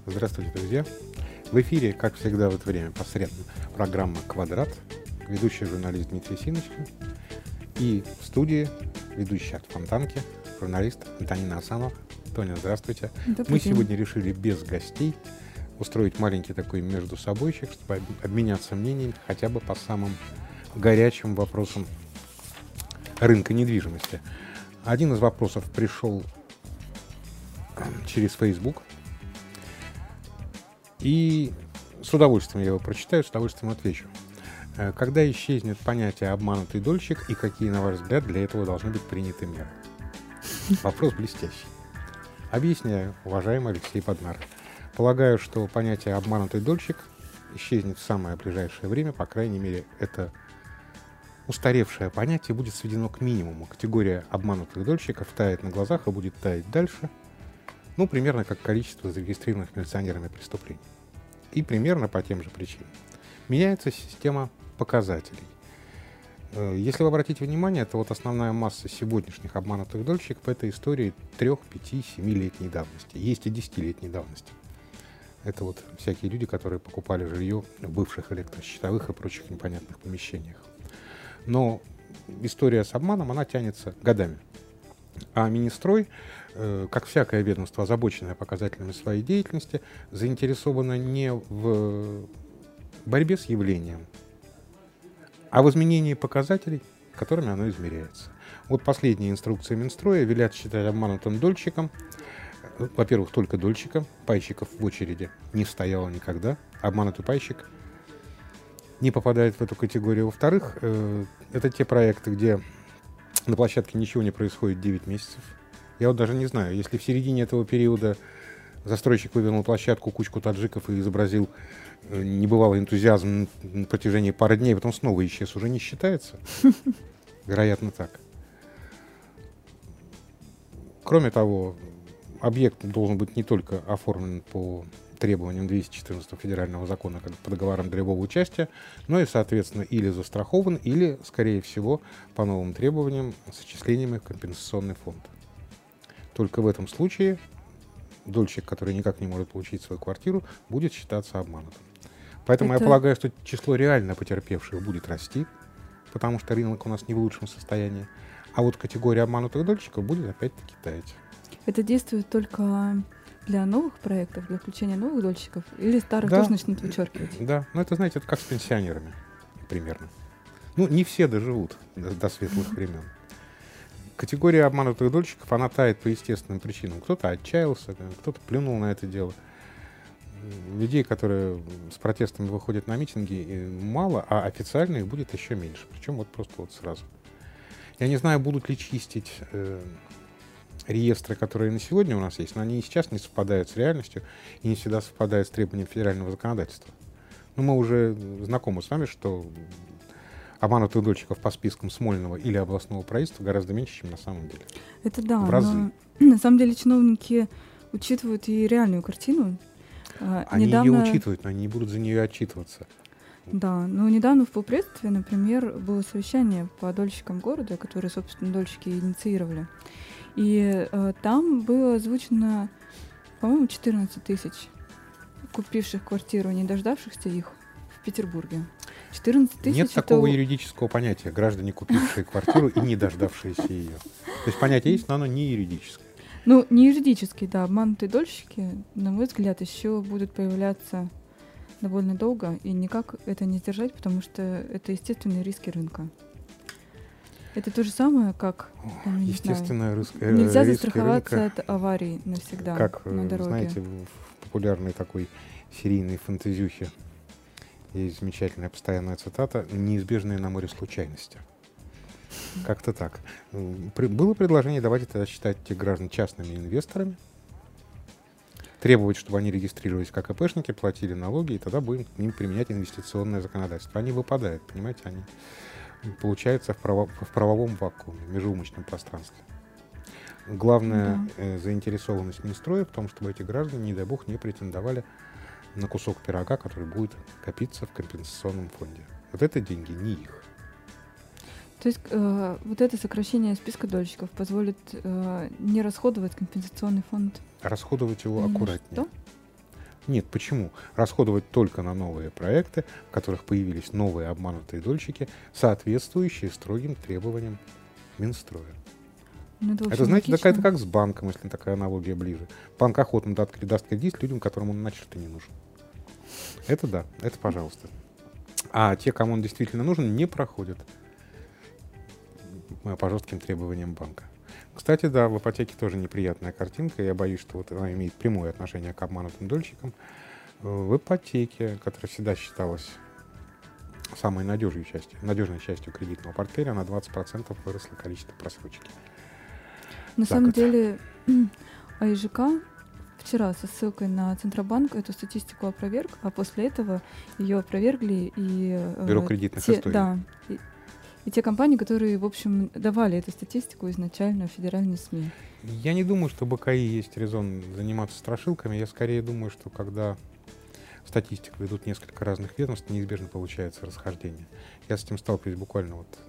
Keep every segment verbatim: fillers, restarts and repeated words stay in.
Здравствуйте, друзья. В эфире, как всегда в это время, по средам, программа «Квадрат», ведущий журналист Дмитрий Синочкин, и в студии ведущий от Фонтанки, журналист Антонина Асанова. Тоня, здравствуйте. Добрый Мы день. сегодня решили без гостей устроить маленький такой между собойчик, чтобы обменяться мнениями хотя бы по самым горячим вопросам рынка недвижимости. Один из вопросов пришел через Facebook, и с удовольствием я его прочитаю, с удовольствием отвечу. Когда исчезнет понятие «обманутый дольщик» и какие, на ваш взгляд, для этого должны быть приняты меры? Вопрос блестящий. Объясняю, уважаемый Алексей Подмар. Полагаю, что понятие «обманутый дольщик» исчезнет в самое ближайшее время, по крайней мере, это устаревшее понятие будет сведено к минимуму. Категория обманутых дольщиков тает на глазах и будет таять дальше, ну, примерно как количество зарегистрированных милиционерами преступлений. И примерно по тем же причинам. Меняется система показателей. Если вы обратите внимание, то вот основная масса сегодняшних обманутых дольщиков — это истории трех, пяти, семилетней давности. Есть и десятилетней давности. Это вот всякие люди, которые покупали жилье в бывших электрощитовых и прочих непонятных помещениях. Но история с обманом, она тянется годами. А Минстрой, как всякое ведомство, озабоченное показателями своей деятельности, заинтересовано не в борьбе с явлением, а в изменении показателей, которыми оно измеряется. Вот последние инструкции Минстроя велят считать обманутым дольщиком, во-первых, только дольщика, пайщиков в очереди не стояло никогда, обманутый пайщик не попадает в эту категорию. Во-вторых, это те проекты, где на площадке ничего не происходит девять месяцев. Я вот даже не знаю, если в середине этого периода застройщик вывернул площадку, кучку таджиков и изобразил небывалый энтузиазм на протяжении пары дней, потом снова исчез, уже не считается? Вероятно, так. Кроме того, объект должен быть не только оформлен по требованиям двести четырнадцатого федерального закона по договорам долевого участия, но и, соответственно, или застрахован, или, скорее всего, по новым требованиям с отчислениями в компенсационный фонд. Только в этом случае дольщик, который никак не может получить свою квартиру, будет считаться обманутым. Поэтому Это... я полагаю, что число реально потерпевших будет расти, потому что рынок у нас не в лучшем состоянии, а вот категория обманутых дольщиков будет опять-таки таять. Это действует только для новых проектов, для включения новых дольщиков, или старых да. тоже начнут вычеркивать? Да, ну это, знаете, это как с пенсионерами примерно. Ну, не все доживут до, до светлых времен. Категория обманутых дольщиков, она тает по естественным причинам. Кто-то отчаялся, кто-то плюнул на это дело. Людей, которые с протестами выходят на митинги, мало, а официально их будет еще меньше. Причем вот просто вот сразу. Я не знаю, будут ли чистить э, реестры, которые на сегодня у нас есть, но они и сейчас не совпадают с реальностью и не всегда совпадают с требованиями федерального законодательства. Но мы уже знакомы с вами, что обманутых дольщиков по спискам Смольного или областного правительства гораздо меньше, чем на самом деле. Это да, в разы. Но на самом деле чиновники учитывают и реальную картину. Они недавно... ее учитывают, но они не будут за нее отчитываться. Да, но недавно в полпредстве, например, было совещание по дольщикам города, которые, собственно, дольщики инициировали. И э, там было озвучено, по-моему, четырнадцать тысяч купивших квартиру, не дождавшихся их в Петербурге. четырнадцать тысяч. Нет такого юридического понятия граждане, купившие квартиру и не дождавшиеся ее. То есть понятие есть, но оно не юридическое. Ну, не юридически, да. Обманутые дольщики, на мой взгляд, еще будут появляться довольно долго, и никак это не сдержать, потому что это естественные риски рынка. Это то же самое, как... Естественная риск, э, нельзя риски застраховаться рынка, от аварий навсегда как, на дороге. Знаете, в популярной такой серийной фэнтезюхе есть замечательная постоянная цитата «Неизбежные на море случайности». Как-то так. Было предложение, давайте тогда считать этих граждан частными инвесторами, требовать, чтобы они регистрировались как ИПшники, платили налоги, и тогда будем к ним применять инвестиционное законодательство. Они выпадают, понимаете, они получаются в, право, в правовом вакууме, в межумочном пространстве. Главная да. э, заинтересованность Минстроя в том, чтобы эти граждане, не дай бог, не претендовали на кусок пирога, который будет копиться в компенсационном фонде. Вот это деньги не их. То есть э, вот это сокращение списка дольщиков позволит э, не расходовать компенсационный фонд? Расходовать его Или аккуратнее. Что? Нет, почему? Расходовать только на новые проекты, в которых появились новые обманутые дольщики, соответствующие строгим требованиям Минстроя. Ну, это, в Это, общем, знаете, логично. это как с банком, если такая аналогия ближе. Банк охотно даст, даст кредит людям, которым он начисто не нужен. Это да, это пожалуйста. А те, кому он действительно нужен, не проходят по жестким требованиям банка. Кстати, да, в ипотеке тоже неприятная картинка. Я боюсь, что вот она имеет прямое отношение к обманутым дольщикам. В ипотеке, которая всегда считалась самой надежной частью, надежной частью кредитного портфеля, на двадцать процентов выросло количество просрочки. На Так самом это. деле, АИЖК вчера со ссылкой на Центробанк эту статистику опроверг, а после этого ее опровергли и... Бюро э, кредитных те, историй. Да. И, и те компании, которые, в общем, давали эту статистику изначально в федеральные СМИ. Я не думаю, что БКИ есть резон заниматься страшилками. Я скорее думаю, что когда статистику ведут несколько разных ведомств, неизбежно получается расхождение. Я с этим сталкиваюсь буквально вот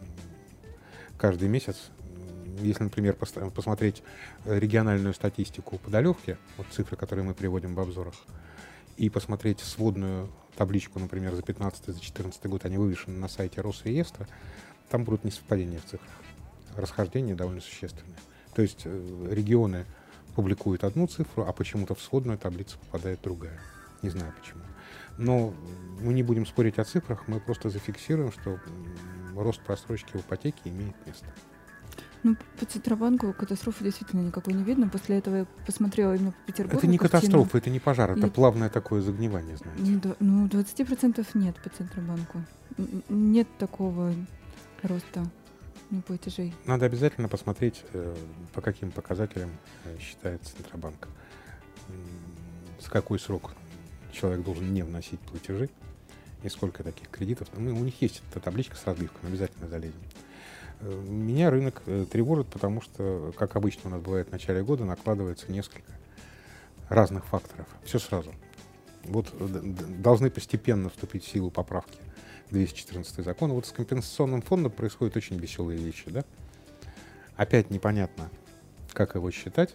каждый месяц. Если, например, пос- посмотреть региональную статистику по Долевке, вот цифры, которые мы приводим в обзорах, и посмотреть сводную табличку, например, за пятнадцатый, за четырнадцатый год, они вывешены на сайте Росреестра, там будут несовпадения в цифрах. Расхождение довольно существенное. То есть э, регионы публикуют одну цифру, а почему-то в сводную таблицу попадает другая. Не знаю почему. Но мы не будем спорить о цифрах, мы просто зафиксируем, что м, рост просрочки в ипотеке имеет место. Ну, по Центробанку катастрофы действительно никакой не видно. После этого я посмотрела именно по Петербургу. Это не картину. катастрофа, это не пожар, это И- плавное такое загнивание, знаете. Ну, да, ну, двадцать процентов нет по Центробанку. Н- Нет такого роста платежей. Надо обязательно посмотреть, э, по каким показателям э, считает Центробанк. М, За какой срок человек должен не вносить платежи и сколько таких кредитов. Ну, у них есть эта табличка с разбивками, обязательно залезем. Э, Меня рынок э, тревожит, потому что, как обычно у нас бывает в начале года, накладывается несколько разных факторов. Все сразу. Вот э, д- д- должны постепенно вступить в силу поправки двести четырнадцатый закон. Вот с компенсационным фондом происходят очень веселые вещи, да? Опять непонятно, как его считать.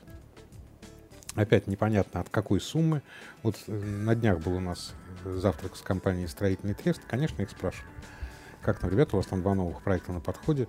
Опять непонятно, от какой суммы. Вот э, на днях был у нас э, завтрак с компанией «Строительный трест». Конечно, их спрашиваю. Как там, ребята, у вас там два новых проекта на подходе.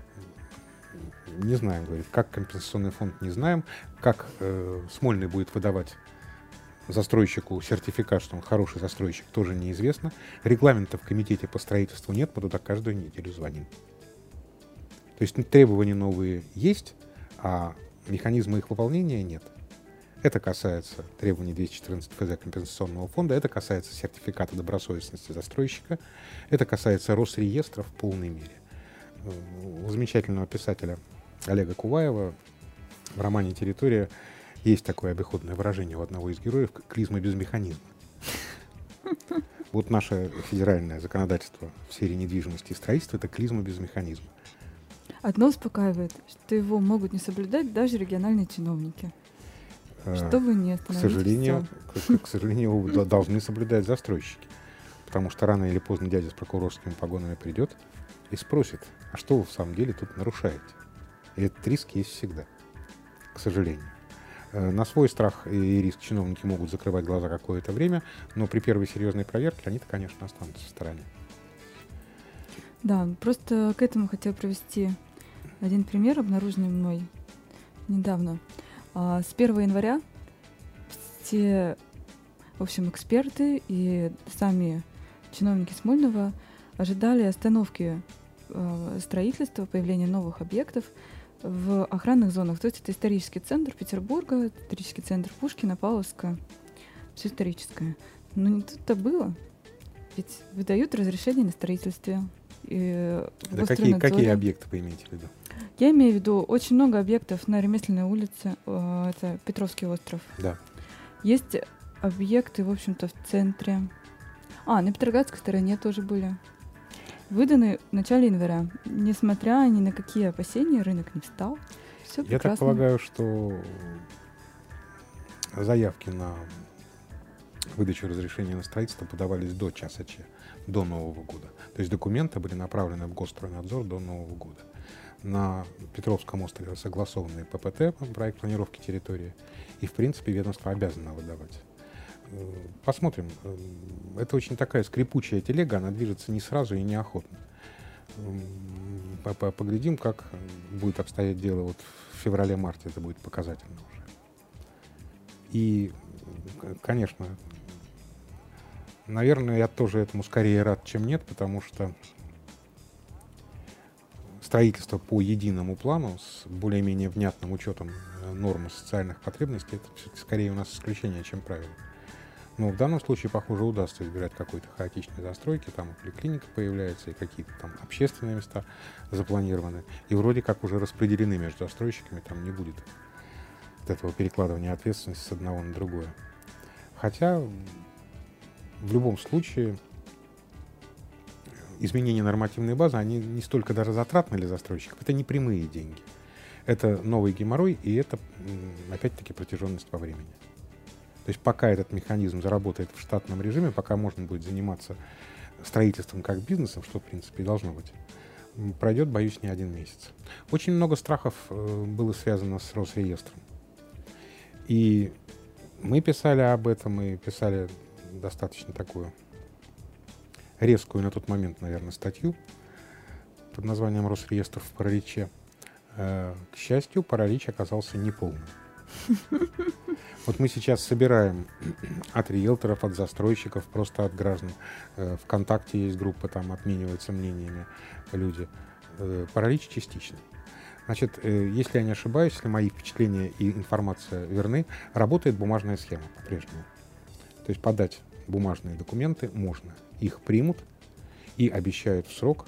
Не знаем, говорит. Как компенсационный фонд, не знаем. Как э, Смольный будет выдавать застройщику сертификат, что он хороший застройщик, тоже неизвестно. Регламента в комитете по строительству нет, мы туда каждую неделю звоним. То есть ну, требования новые есть, а механизма их выполнения нет. Это касается требований двести четырнадцать эф зэ компенсационного фонда, это касается сертификата добросовестности застройщика, это касается Росреестра в полной мере. У замечательного писателя Олега Куваева в романе «Территория» есть такое обиходное выражение у одного из героев — клизма без механизма. Вот наше федеральное законодательство в сфере недвижимости и строительства — это клизма без механизма. Одно успокаивает, что его могут не соблюдать даже региональные чиновники. Э, Чтобы не К остановить сожалению, всё. к, к сожалению, д- должны соблюдать застройщики. Потому что рано или поздно дядя с прокурорскими погонами придет и спросит, а что вы в самом деле тут нарушаете? И этот риск есть всегда, к сожалению. Э, На свой страх и риск чиновники могут закрывать глаза какое-то время, но при первой серьезной проверке они-то, конечно, останутся в стороне. Да, просто к этому хотела привести один пример, обнаруженный мной недавно. А, С первого января все, в общем, эксперты и сами чиновники Смольного ожидали остановки э, строительства, появления новых объектов в охранных зонах. То есть это исторический центр Петербурга, исторический центр Пушкина, Павловска, все историческое. Но не тут-то было. Ведь выдают разрешение на строительство. И в Да какие, какие Росстройтнадзоре- объекты вы имеете в виду? Я имею в виду очень много объектов на Ремесленной улице, э, это Петровский остров. Да. Есть объекты, в общем-то, в центре. А, на Петроградской стороне тоже были. Выданы в начале января. Несмотря ни на какие опасения, рынок не встал. Все Я прекрасно. так полагаю, что заявки на выдачу разрешения на строительство подавались до часа Ч, до Нового года. То есть документы были направлены в Госстройнадзор до Нового года. На Петровском острове согласованный П П Т, проект планировки территории, и, в принципе, ведомство обязано выдавать. Посмотрим. Это очень такая скрипучая телега, она движется не сразу и неохотно. Поглядим, как будет обстоять дело вот в феврале-марте, это будет показательно уже. И, конечно, наверное, я тоже этому скорее рад, чем нет, потому что строительство по единому плану с более-менее внятным учетом норм социальных потребностей — это все-таки скорее у нас исключение, чем правило. Но в данном случае, похоже, удастся избирать какой-то хаотичной застройки, там и поликлиника появляется, и какие-то там общественные места запланированы, и вроде как уже распределены между застройщиками, там не будет от этого перекладывания ответственности с одного на другое. Хотя в любом случае изменения нормативной базы, они не столько даже затратны для застройщиков, это не прямые деньги. Это новый геморрой, и это, опять-таки, протяженность во времени. То есть пока этот механизм заработает в штатном режиме, пока можно будет заниматься строительством как бизнесом, что, в принципе, и должно быть, пройдет, боюсь, не один месяц. Очень много страхов э, было связано с Росреестром. И мы писали об этом, и писали достаточно такую резкую на тот момент, наверное, статью под названием «Росреестр в параличе». Э, к счастью, паралич оказался неполным. Вот мы сейчас собираем от риэлторов, от застройщиков, просто от граждан. Э, ВКонтакте есть группа, там обмениваются мнениями люди. Э, паралич частичный. Значит, э, если я не ошибаюсь, если мои впечатления и информация верны, работает бумажная схема по-прежнему. То есть подать бумажные документы можно. Их примут и обещают в срок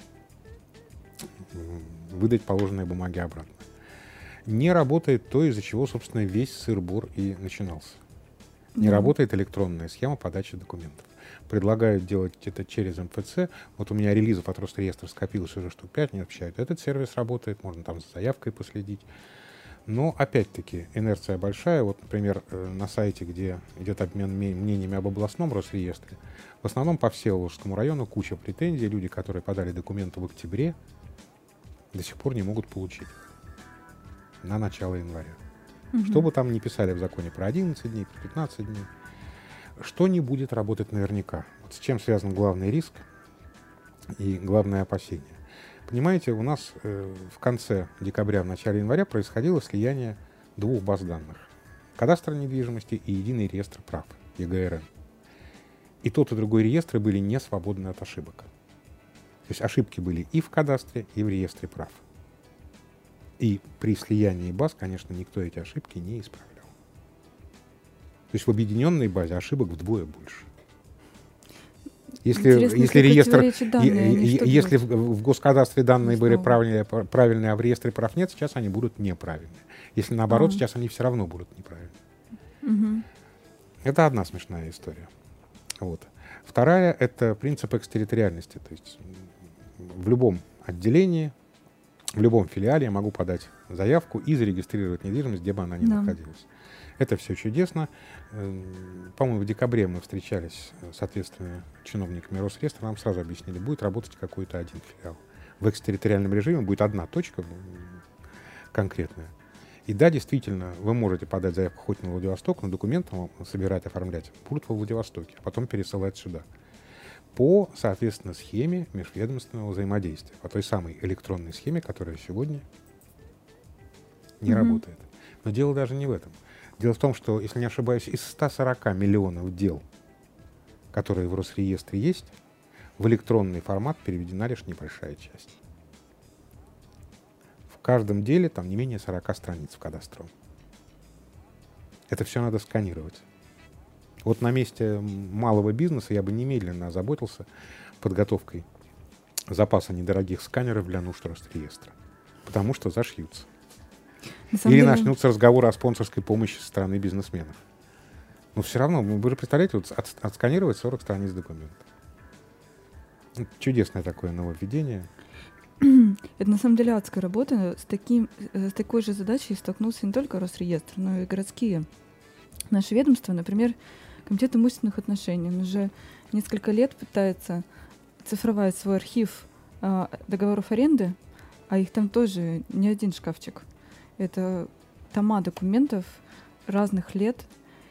выдать положенные бумаги обратно. Не работает то, из-за чего, собственно, весь сыр-бор и начинался. Не mm-hmm. работает электронная схема подачи документов. Предлагают делать это через эм эф цэ. Вот у меня релизов от Росреестра скопилось уже штук пять, не общают. Этот сервис работает, можно там за заявкой последить. Но, опять-таки, инерция большая. Вот, например, на сайте, где идет обмен мнениями об областном Росреестре, в основном по Всеволожскому району куча претензий. Люди, которые подали документы в октябре, до сих пор не могут получить на начало января. Угу. Что бы там ни писали в законе про одиннадцать дней, про пятнадцать дней, что не будет работать наверняка. Вот с чем связан главный риск и главное опасение. Понимаете, у нас э, в конце декабря, в начале января происходило слияние двух баз данных. Кадастра недвижимости и единый реестр прав, е гэ эр эн. И тот, и другой реестры были не свободны от ошибок. То есть ошибки были и в кадастре, и в реестре прав. И при слиянии баз, конечно, никто эти ошибки не исправлял. То есть в объединенной базе ошибок вдвое больше. Если, если, реестр, данные, если в, в госкадастре данные были правильные, правильные, а в реестре прав нет, сейчас они будут неправильные. Если наоборот, а. сейчас они все равно будут неправильные. Угу. Это одна смешная история. Вот. Вторая — это принцип экстерриториальности. То есть в любом отделении, в любом филиале я могу подать заявку и зарегистрировать недвижимость, где бы она ни да. находилась. Это все чудесно. По-моему, в декабре мы встречались с ответственными чиновниками Росреестра, нам сразу объяснили, будет работать какой-то один филиал. В экстерриториальном режиме будет одна точка конкретная. И да, действительно, вы можете подать заявку хоть на Владивосток, но документы собирать, оформлять будут во Владивостоке, а потом пересылать сюда. По, соответственно, схеме межведомственного взаимодействия, по той самой электронной схеме, которая сегодня не mm-hmm. работает. Но дело даже не в этом. Дело в том, что, если не ошибаюсь, из ста сорока миллионов дел, которые в Росреестре есть, в электронный формат переведена лишь небольшая часть. В каждом деле там не менее сорока страниц в кадастровом. Это все надо сканировать. Вот на месте малого бизнеса я бы немедленно озаботился подготовкой запаса недорогих сканеров для нужд Росреестра. Потому что зашьются. Или деле... начнутся разговоры о спонсорской помощи со стороны бизнесменов. Но все равно, вы же представляете, вот от, отсканировать сорок страниц документов. Чудесное такое нововведение. Это на самом деле адская работа. С, таким, с такой же задачей столкнулся не только Росреестр, но и городские наши ведомства. Например, Комитет имущественных отношений. Он уже несколько лет пытается цифровать свой архив э, договоров аренды, а их там тоже не один шкафчик. Это тома документов разных лет.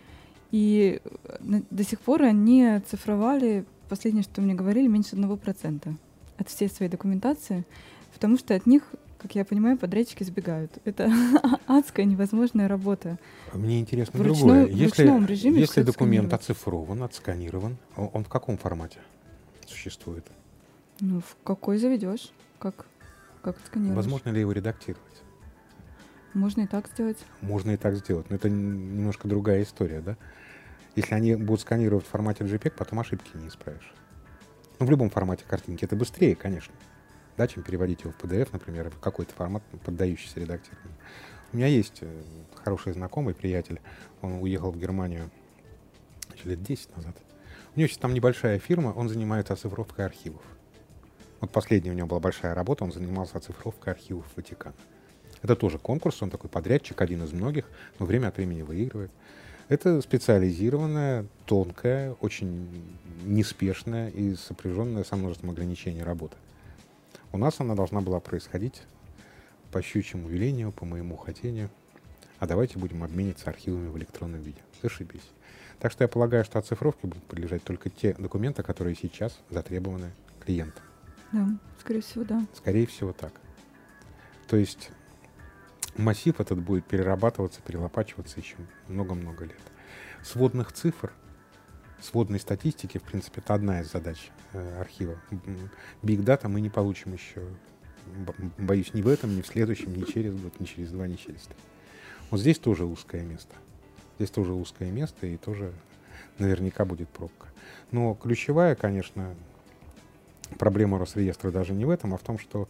И до сих пор они оцифровали, последнее, что мне говорили, меньше одного процента от всей своей документации, потому что от них, как я понимаю, подрядчики сбегают. Это адская невозможная работа. Мне интересно в другое. Ручной, если в ручном режиме если документ отсканировать. оцифрован, отсканирован, он в каком формате существует? Ну, в какой заведешь? Как, как отсканируешь? Возможно ли его редактировать? Можно и так сделать. Можно и так сделать, но это немножко другая история, да? Если они будут сканировать в формате джей пег, потом ошибки не исправишь. Ну, в любом формате картинки это быстрее, конечно, да, чем переводить его в пи ди эф, например, в какой-то формат, поддающийся редактированию. У меня есть хороший знакомый, приятель, он уехал в Германию лет десять назад. У него сейчас там небольшая фирма, он занимается оцифровкой архивов. Вот последняя у него была большая работа, он занимался оцифровкой архивов Ватикана. Это тоже конкурс, он такой подрядчик, один из многих, но время от времени выигрывает. Это специализированная, тонкая, очень неспешная и сопряженная со множеством ограничений работа. У нас она должна была происходить по щучьему велению, по моему хотению. А давайте будем обмениваться архивами в электронном виде. Зашибись. Так что я полагаю, что оцифровке будут подлежать только те документы, которые сейчас затребованы клиентам. Да, скорее всего, да. Скорее всего, так. То есть массив этот будет перерабатываться, перелопачиваться еще много-много лет. Сводных цифр, сводной статистики, в принципе, это одна из задач э, архива. Big Data мы не получим еще, боюсь, ни в этом, ни в следующем, ни через год, ни через два, ни через три. Вот здесь тоже узкое место. Здесь тоже узкое место, и тоже наверняка будет пробка. Но ключевая, конечно, проблема Росреестра даже не в этом, а в том, что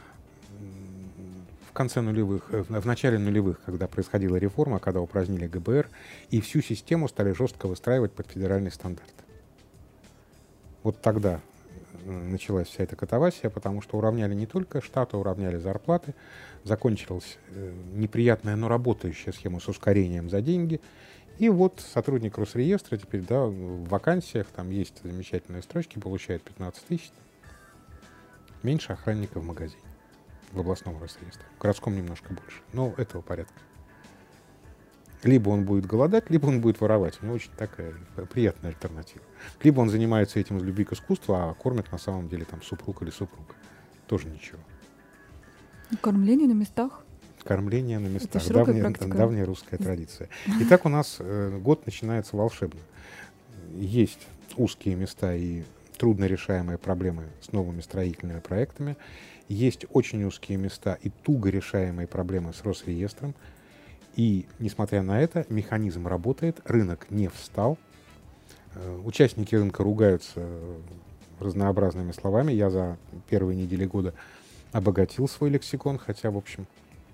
в конце нулевых, в начале нулевых, когда происходила реформа, когда упразднили гэ бэ эр, и всю систему стали жестко выстраивать под федеральный стандарт. Вот тогда началась вся эта катавасия, потому что уравняли не только штаты, уравняли зарплаты, закончилась неприятная, но работающая схема с ускорением за деньги. И вот сотрудник Росреестра теперь, да, в вакансиях, там есть замечательные строчки, получает пятнадцать тысяч, меньше охранника в магазине. В областном Росреестре. В городском немножко больше. Но этого порядка. Либо он будет голодать, либо он будет воровать. У него очень такая приятная альтернатива. Либо он занимается этим из любви к искусству, а кормит на самом деле там супруг или супруга. Тоже ничего. Кормление на местах. Кормление на местах. Это Давняя, давняя русская традиция. Итак, у нас э, год начинается волшебно. Есть узкие места и трудно решаемые проблемы с новыми строительными проектами. Есть очень узкие места и туго решаемые проблемы с Росреестром. И, несмотря на это, механизм работает, рынок не встал. Участники рынка ругаются разнообразными словами. Я за первые недели года обогатил свой лексикон, хотя, в общем,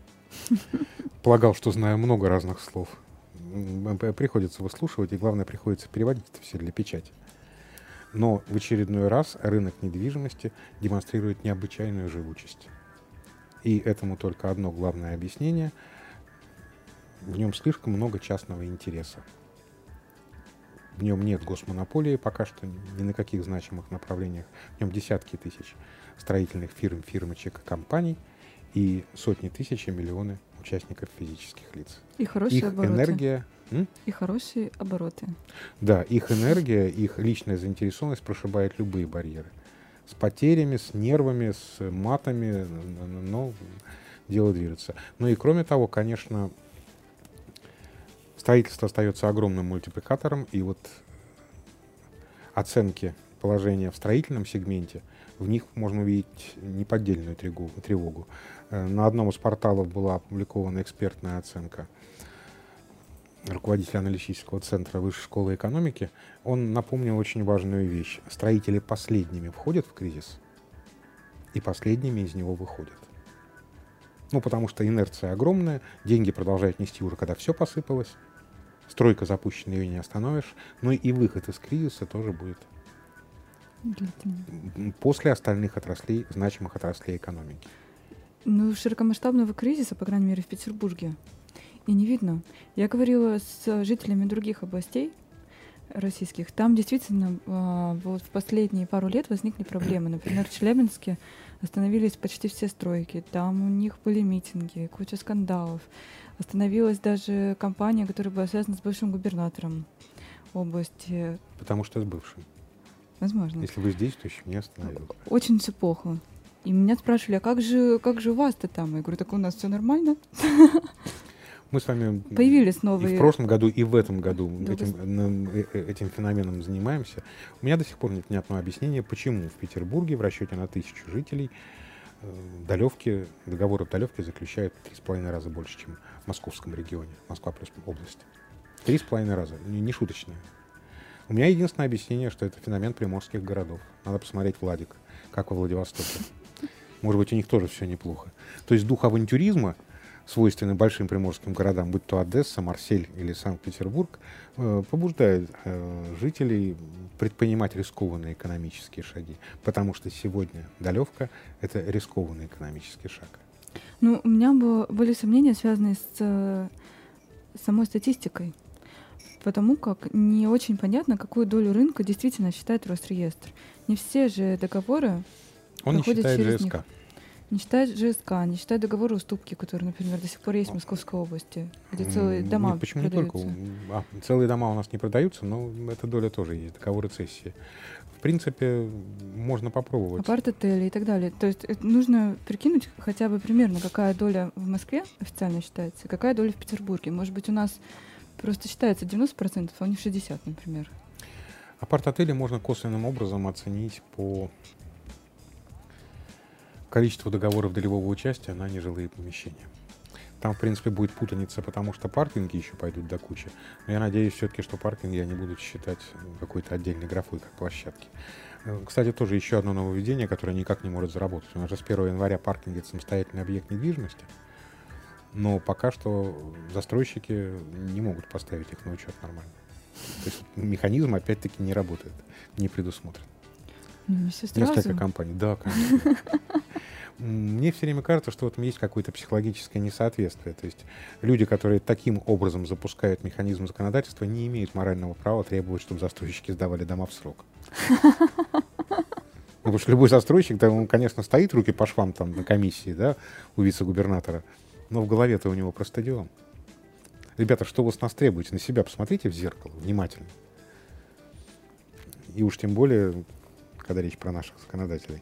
полагал, что знаю много разных слов. Приходится выслушивать, и, главное, приходится переводить это все для печати. Но в очередной раз рынок недвижимости демонстрирует необычайную живучесть. И этому только одно главное объяснение. В нем слишком много частного интереса. В нем нет госмонополии пока что ни на каких значимых направлениях. В нем десятки тысяч строительных фирм, фирмочек и компаний и сотни тысяч и миллионы участников физических лиц. И хорошие Их обороты. энергия... М? И хорошие обороты. Да, их энергия, их личная заинтересованность прошибает любые барьеры. С потерями, с нервами, с матами, но дело движется. Ну и кроме того, конечно, строительство остается огромным мультипликатором, и вот оценки положения в строительном сегменте, в них можно увидеть неподдельную тревогу. На одном из порталов была опубликована экспертная оценка руководителя аналитического центра Высшей школы экономики. Он напомнил очень важную вещь. Строители последними входят в кризис, и последними из него выходят. Ну, потому что инерция огромная, деньги продолжают нести уже, когда все посыпалось, стройка запущена, ее не остановишь, но и выход из кризиса тоже будет длительный. После остальных отраслей, значимых отраслей экономики. Ну, широкомасштабного кризиса, по крайней мере, в Петербурге, и не видно. Я говорила с жителями других областей, российских, там действительно э, вот в последние пару лет возникли проблемы. Например, в Челябинске остановились почти все стройки, там у них были митинги, куча скандалов. Остановилась даже компания, которая была связана с бывшим губернатором области. Потому что с бывшим. Возможно. Если вы здесь, то еще не остановилось. Очень все плохо. И меня спрашивали, а как же, как же у вас-то там? Я говорю, так у нас все нормально. Мы с вами появились новые... и в прошлом году, и в этом году этим, этим феноменом занимаемся. У меня до сих пор нет ни одного объяснения, почему в Петербурге в расчете на тысячу жителей долевки, договоры в долевке заключают в три с половиной раза больше, чем в московском регионе, Москва плюс область. Три с половиной раза, не, не шуточное. У меня единственное объяснение, что это феномен приморских городов. Надо посмотреть Владик, как во Владивостоке. Может быть, у них тоже все неплохо. То есть дух авантюризма, свойственный большим приморским городам, будь то Одесса, Марсель или Санкт-Петербург, побуждает жителей предпринимать рискованные экономические шаги. Потому что сегодня долевка — это рискованный экономический шаг. Ну, у меня было, были сомнения, связанные с э, самой статистикой. Потому как не очень понятно, какую долю рынка действительно считает Росреестр. Не все же договоры Он не считает через ЖСК. них. Не считает ЖСК, не считает договоры уступки, которые, например, до сих пор есть в Московской области, где целые дома Нет, почему продаются. Не только? А, целые дома у нас не продаются, но эта доля тоже есть, договоры цессии. В принципе, можно попробовать. Апарт-отели и так далее. То есть это нужно прикинуть хотя бы примерно, какая доля в Москве официально считается, какая доля в Петербурге. Может быть, у нас просто считается девяносто процентов, а у них шестьдесят процентов, например. Апарт-отели можно косвенным образом оценить по количеству договоров долевого участия на нежилые помещения. Там, в принципе, будет путаница, потому что паркинги еще пойдут до кучи. Но я надеюсь все-таки, что паркинги они будут считать какой-то отдельной графой, как площадки. Кстати, тоже еще одно нововведение, которое никак не может заработать. У нас же с первого января паркинг — это самостоятельный объект недвижимости. Но пока что застройщики не могут поставить их на учет нормально. То есть механизм, опять-таки, не работает, не предусмотрен. Ну, все сразу. Несколько компаний, да, конечно. Мне все время кажется, что в этом есть какое-то психологическое несоответствие. То есть люди, которые таким образом запускают механизм законодательства, не имеют морального права требовать, чтобы застройщики сдавали дома в срок. Потому что любой застройщик, да, он, конечно, стоит руки по швам там на комиссии, да, у вице-губернатора, но в голове-то у него про стадион. Ребята, что вы с нас требуете? На себя посмотрите в зеркало внимательно. И уж тем более, когда речь про наших законодателей.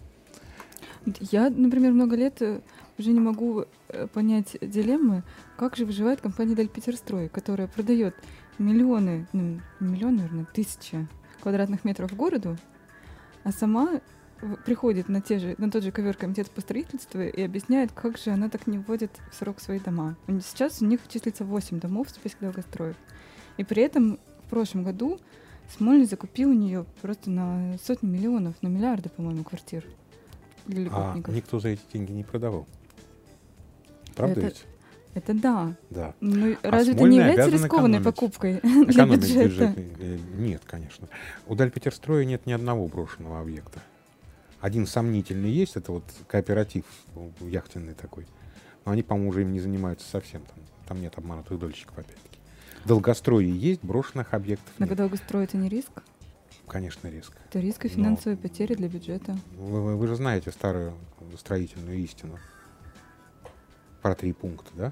Я, например, много лет уже не могу понять дилеммы, как же выживает компания Дель Питерстрой, которая продает миллионы, ну, миллион, наверное, тысячи квадратных метров в городу, а сама приходит на, те же, на тот же ковер комитета по строительству и объясняет, как же она так не вводит в срок свои дома. Сейчас у них числится восемь домов в списке долгостроев. И при этом в прошлом году Смольный закупил у нее просто на сотни миллионов, на миллиарды, по-моему, квартир. А никто за эти деньги не продавал. Правда это, ведь? Это да. Да. Но а разве это не является рискованной экономить. покупкой Экономить для бюджета? Бюджетный. Нет, конечно. У Дальпетерстроя нет ни одного брошенного объекта. Один сомнительный есть, это вот кооператив яхтенный такой. Но они, по-моему, уже им не занимаются совсем. Там, там нет обманутых дольщиков, опять-таки. В долгострое есть, брошенных объектов Но нет. долгострой — это не риск? Конечно, риск. Это риск и финансовые Но потери для бюджета. Вы, вы, вы же знаете старую строительную истину про три пункта, да?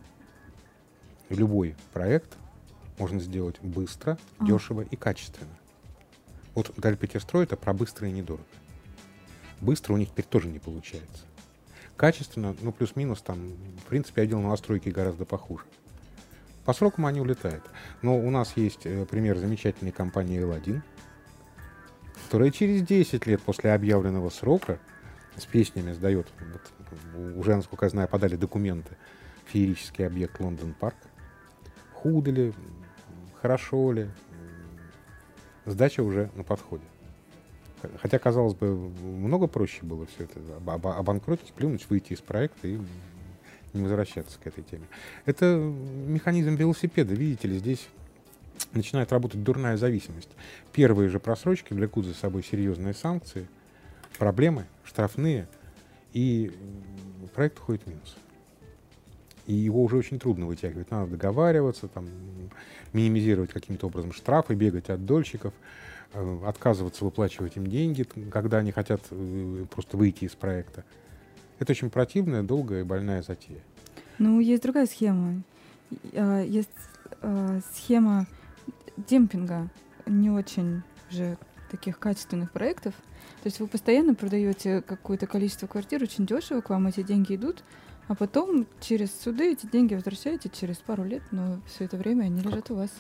Любой проект можно сделать быстро, а. дешево и качественно. Вот Дальпетерстрой — это про быстро и недорого. Быстро у них теперь тоже не получается. Качественно, ну плюс-минус, там, в принципе, отдел новостройки гораздо похуже. По срокам они улетают. Но у нас есть э, пример замечательной компании эл один, которая через десять лет после объявленного срока с песнями сдает, вот, уже, насколько я знаю, подали документы, феерический объект Лондон Парк. Худо ли, хорошо ли, сдача уже на подходе. Хотя, казалось бы, много проще было все это об- обанкротить, плюнуть, выйти из проекта и не возвращаться к этой теме. Это механизм велосипеда, видите ли, здесь начинает работать дурная зависимость. Первые же просрочки влекут за собой серьезные санкции, проблемы, штрафные, и проект уходит в минус. И его уже очень трудно вытягивать. Надо договариваться, там, минимизировать каким-то образом штрафы, бегать от дольщиков, э, отказываться выплачивать им деньги, когда они хотят э, просто выйти из проекта. Это очень противная, долгая и больная затея. Ну, есть другая схема. Есть схема демпинга не очень же таких качественных проектов. То есть вы постоянно продаете какое-то количество квартир очень дешево, к вам эти деньги идут, а потом через суды эти деньги возвращаете через пару лет, но все это время они Как? лежат у вас.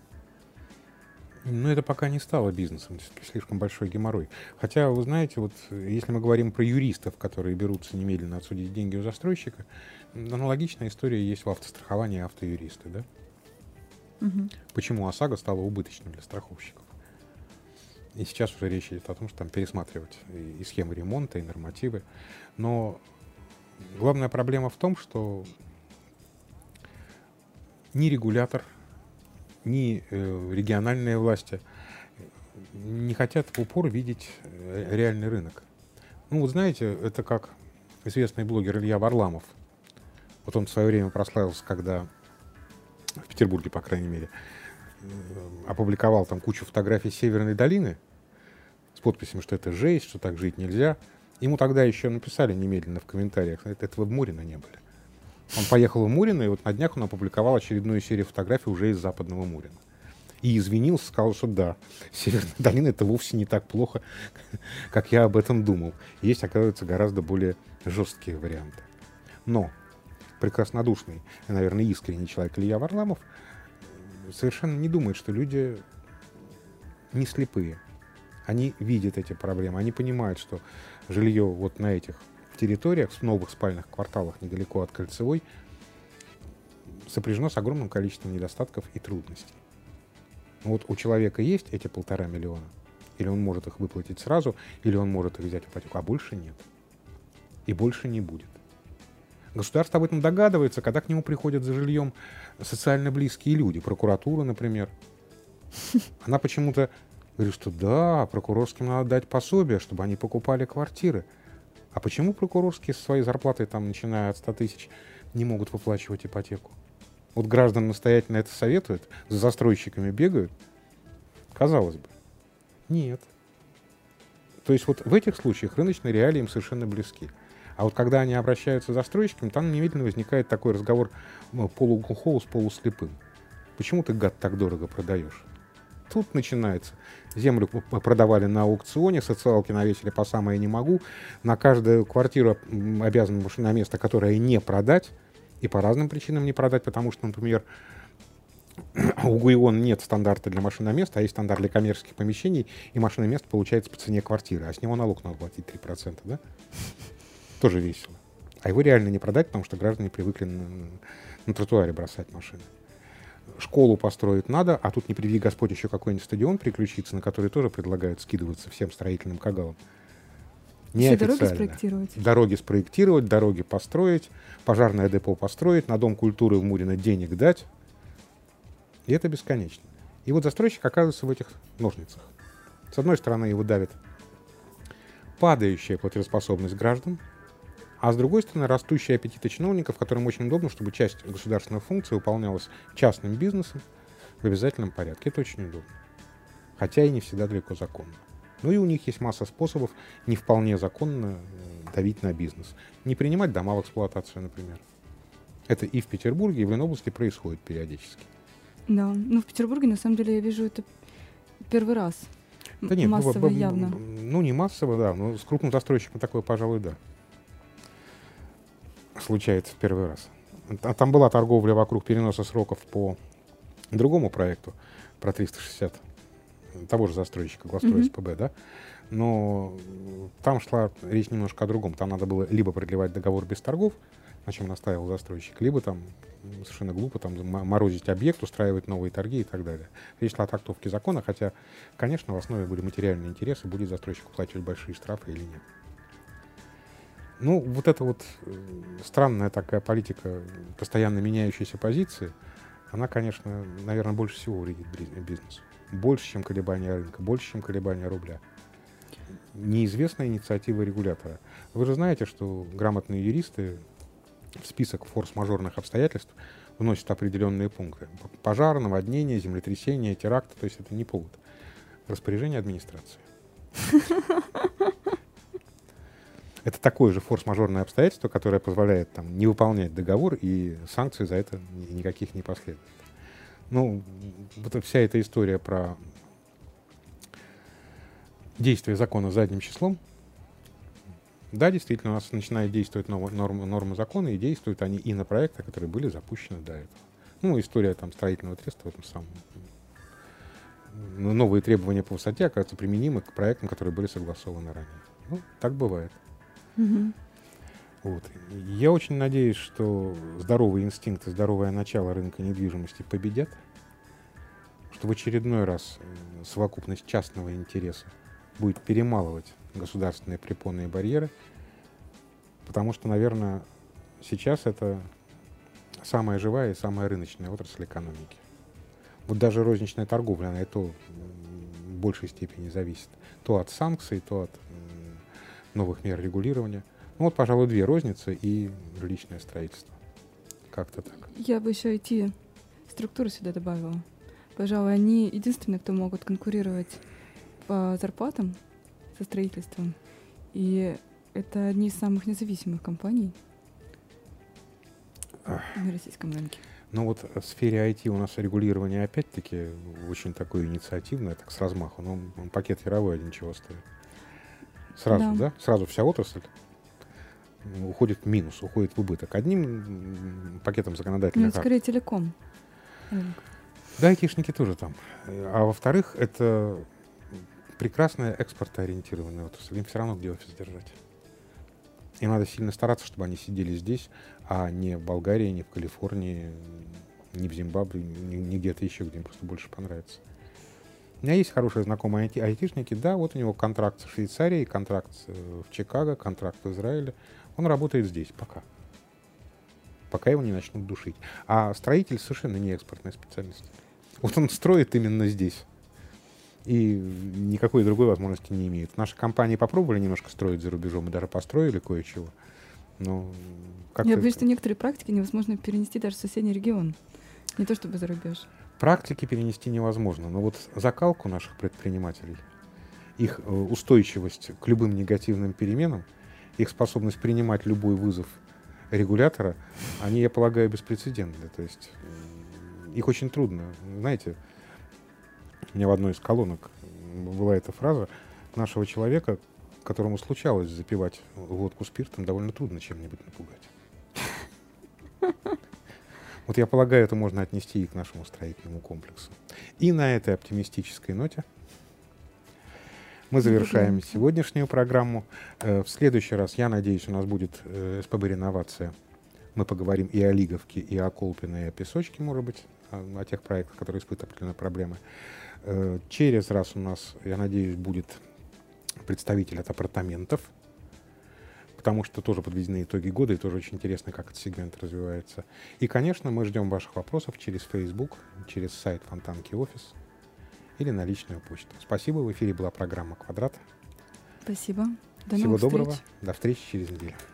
Но это пока не стало бизнесом, слишком большой геморрой. Хотя, вы знаете, вот если мы говорим про юристов, которые берутся немедленно отсудить деньги у застройщика, аналогичная история есть в автостраховании и автоюристы, да? Угу. Почему ОСАГО стала убыточным для страховщиков? И сейчас уже речь идет о том, что там пересматривать и, и схемы ремонта, и нормативы. Но главная проблема в том, что ни регулятор, ни э, региональные власти не хотят в упор видеть э, реальный рынок. Ну, вот знаете, это как известный блогер Илья Варламов. Вот он в свое время прославился, когда в Петербурге, по крайней мере, опубликовал там кучу фотографий Северной долины с подписями, что это жесть, что так жить нельзя. Ему тогда еще написали немедленно в комментариях, это, это вы в Мурино не были. Он поехал в Мурино, и вот на днях он опубликовал очередную серию фотографий уже из западного Мурино. И извинился, сказал, что да, Северная долина — это вовсе не так плохо, как я об этом думал. Есть, оказывается, гораздо более жесткие варианты. Но прекраснодушный, наверное, искренний человек Илья Варламов совершенно не думает, что люди не слепые. Они видят эти проблемы, они понимают, что жилье вот на этих территориях, в новых спальных кварталах недалеко от Кольцевой, сопряжено с огромным количеством недостатков и трудностей. Вот у человека есть эти полтора миллиона, или он может их выплатить сразу, или он может их взять в ипотеку, а больше нет. И больше не будет. Государство об этом догадывается, когда к нему приходят за жильем социально близкие люди, прокуратура, например. Она почему-то говорит, что да, прокурорским надо дать пособие, чтобы они покупали квартиры. А почему прокурорские со своей зарплатой, там, начиная от ста тысяч, не могут выплачивать ипотеку? Вот граждан настоятельно это советуют, за застройщиками бегают. Казалось бы. Нет. То есть вот в этих случаях рыночные реалии им совершенно близки. А вот когда они обращаются к застройщикам, там немедленно возникает такой разговор полуглухого с полуслепым. Почему ты, гад, так дорого продаешь? Тут начинается. Землю продавали на аукционе, социалки навесили по самое не могу. На каждую квартиру обязан машиноместо, которое не продать. И по разным причинам не продать, потому что, например, у ГУИОН нет стандарта для машиноместа, а есть стандарт для коммерческих помещений, и машиноместо получается по цене квартиры, а с него налог надо платить три процента, да? Тоже весело. А его реально не продать, потому что граждане привыкли на, на тротуаре бросать машины. Школу построить надо, а тут не приведи Господь еще какой-нибудь стадион приключиться, на который тоже предлагают скидываться всем строительным кагалам. Все дороги спроектировать. Дороги спроектировать, дороги построить, пожарное депо построить, на Дом культуры в Мурино денег дать. И это бесконечно. И вот застройщик оказывается в этих ножницах. С одной стороны, его давит падающая платежеспособность граждан, а с другой стороны, растущие аппетиты чиновников, которым очень удобно, чтобы часть государственной функции выполнялась частным бизнесом в обязательном порядке. Это очень удобно. Хотя и не всегда далеко законно. Ну и у них есть масса способов не вполне законно давить на бизнес. Не принимать дома в эксплуатацию, например. Это и в Петербурге, и в Ленобласти происходит периодически. Да, ну в Петербурге, на самом деле, я вижу это первый раз. Да нет, массово, ну, явно. Ну, не массово, да, но с крупным застройщиком такое, пожалуй, да. Случается в первый раз. Там была торговля вокруг переноса сроков по другому проекту, про триста шестьдесят, того же застройщика, Главстрой СПБ, mm-hmm. да, но там шла речь немножко о другом. Там надо было либо продлевать договор без торгов, на чем настаивал застройщик, либо там совершенно глупо там морозить объект, устраивать новые торги и так далее. Речь шла о трактовке закона, хотя, конечно, в основе были материальные интересы, будет застройщик уплачивать большие штрафы или нет. Ну, вот эта вот странная такая политика постоянно меняющейся позиции, она, конечно, наверное, больше всего вредит бизнесу. Больше, чем колебания рынка, больше, чем колебания рубля. Неизвестная инициатива регулятора. Вы же знаете, что грамотные юристы в список форс-мажорных обстоятельств вносит определенные пункты. Пожар, наводнение, землетрясение, теракты. То есть это не повод. Распоряжение администрации. Это такое же форс-мажорное обстоятельство, которое позволяет там, не выполнять договор, и санкций за это никаких не последует. Ну, вот вся эта история про действие закона задним числом. Да, действительно, у нас начинают действовать нормы, нормы, нормы закона, и действуют они и на проекты, которые были запущены до этого. Ну, история там строительного треста в этом самом. Новые требования по высоте оказываются применимы к проектам, которые были согласованы ранее. Ну, так бывает. Угу. Вот. Я очень надеюсь, что здоровые инстинкты, здоровое начало рынка недвижимости победят, что в очередной раз совокупность частного интереса будет перемалывать государственные препоны и барьеры, потому что, наверное, сейчас это самая живая и самая рыночная отрасль экономики. Вот даже розничная торговля, она и то в большей степени зависит то от санкций, то от новых мер регулирования. Ну вот, пожалуй, две: розницы и жилищное строительство. Как-то так. Я бы еще ай ти-структуру сюда добавила. Пожалуй, они единственные, кто могут конкурировать по зарплатам со строительством. И это одни из самых независимых компаний Ах. на российском рынке. Ну вот в сфере ай ти у нас регулирование опять-таки очень такое инициативное, так с размаху. Но он, он пакет яровой один чего стоит. Сразу, да. да? Сразу вся отрасль уходит в минус, уходит в убыток. Одним пакетом законодательных актов. Ну, скорее телеком. Да, айтишники тоже там. А во-вторых, это прекрасная экспортоориентированная отрасль. Им все равно где офис держать. Им надо сильно стараться, чтобы они сидели здесь, а не в Болгарии, не в Калифорнии, не в Зимбабве, не, не где-то еще, где им просто больше понравится. У меня есть хорошие знакомые айти- айтишники, да, вот у него контракт в Швейцарии, контракт в Чикаго, контракт в Израиле. Он работает здесь пока. Пока его не начнут душить. А строитель совершенно не экспортная специальность. Вот он строит именно здесь. И никакой другой возможности не имеет. Наши компании попробовали немножко строить за рубежом и даже построили кое-чего. Но я боюсь, что некоторые практики невозможно перенести даже в соседний регион. Не то чтобы за рубеж. Практики перенести невозможно. Но вот закалку наших предпринимателей, их устойчивость к любым негативным переменам, их способность принимать любой вызов регулятора, они, я полагаю, беспрецедентны. То есть их очень трудно. Знаете, у меня в одной из колонок была эта фраза: нашего человека, которому случалось запивать водку спиртом, довольно трудно чем-нибудь напугать. Вот я полагаю, это можно отнести и к нашему строительному комплексу. И на этой оптимистической ноте мы завершаем сегодняшнюю программу. В следующий раз, я надеюсь, у нас будет эс пэ бэ «Реновация». Мы поговорим и о Лиговке, и о Колпино, и о Песочке, может быть, о, о тех проектах, которые испытывают определенные проблемы. Через раз у нас, я надеюсь, будет представитель от апартаментов, потому что тоже подведены итоги года, и тоже очень интересно, как этот сегмент развивается. И, конечно, мы ждем ваших вопросов через Facebook, через сайт Фонтанки Офис или на личную почту. Спасибо. В эфире была программа «Квадрат». Спасибо. До Всего новых доброго. встреч. До встречи через неделю.